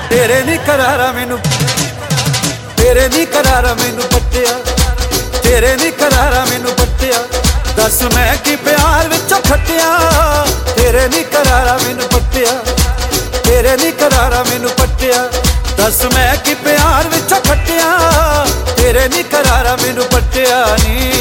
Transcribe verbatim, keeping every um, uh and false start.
तेरे नी करारा मैनू तेरे नी करारा मैनू पट्टिया तेरे नी करारा मैनू पट्टिया दस मैं की प्यार विचों खट्टिया तेरे नी करारा मैनू पट्टिया तेरे नी करारा मैनू पट्टिया दस मैं की प्यार विचों खट्टिया तेरे नी करारा मैनू पट्टिया नी